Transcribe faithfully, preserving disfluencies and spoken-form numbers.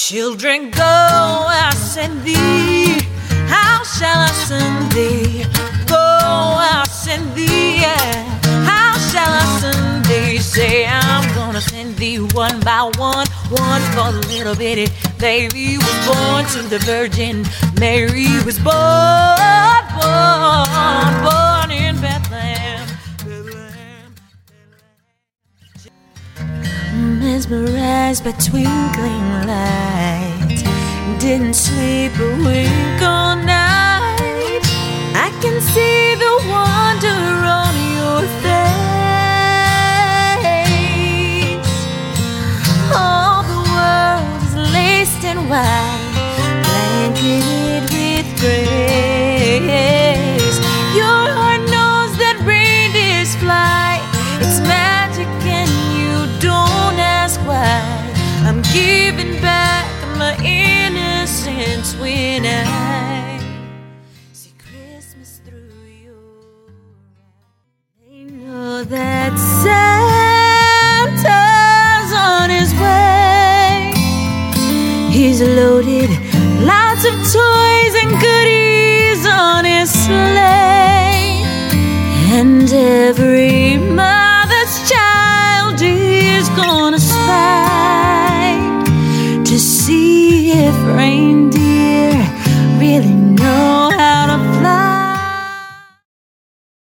Children, go, I send thee. How shall I send thee? Go, I send thee. Yeah. How shall I send thee? Say, I'm gonna send thee one by one. One for the little bitty baby was born to the Virgin Mary was born, born, born in Bethlehem. Bethlehem. Mesmerized by twinkling lights, didn't sleep a wink all night. I can see the wonder on your face. All the world is laced in white, blanketed with grace. Your heart knows that reindeers fly. It's magic and you don't ask why. I'm giving back my innocence when I see Christmas through your eyes. They know that Santa's on his way. He's loaded lots of toys and goodies on his sleigh, and every mother's child is gonna spy to see if rain